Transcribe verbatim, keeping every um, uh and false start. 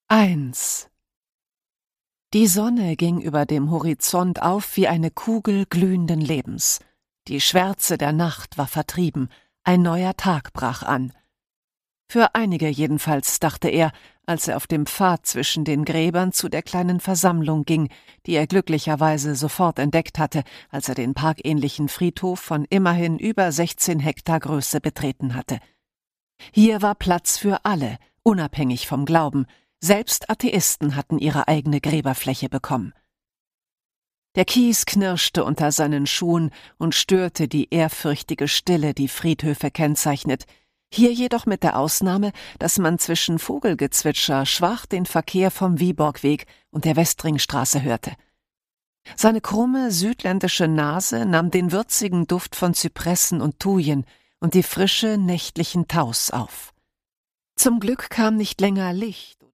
Eins. Die Sonne ging über dem Horizont auf wie eine Kugel glühenden Lebens. Die Schwärze der Nacht war vertrieben, ein neuer Tag brach an. Für einige jedenfalls, dachte er, als er auf dem Pfad zwischen den Gräbern zu der kleinen Versammlung ging, die er glücklicherweise sofort entdeckt hatte, als er den parkähnlichen Friedhof von immerhin über sechzehn Hektar Größe betreten hatte. Hier war Platz für alle, unabhängig vom Glauben. Selbst Atheisten hatten ihre eigene Gräberfläche bekommen. Der Kies knirschte unter seinen Schuhen und störte die ehrfürchtige Stille, die Friedhöfe kennzeichnet, hier jedoch mit der Ausnahme, dass man zwischen Vogelgezwitscher schwach den Verkehr vom Wieborgweg und der Westringstraße hörte. Seine krumme, südländische Nase nahm den würzigen Duft von Zypressen und Thujen und die Frische nächtlichen Taus auf. Zum Glück kam nicht länger Licht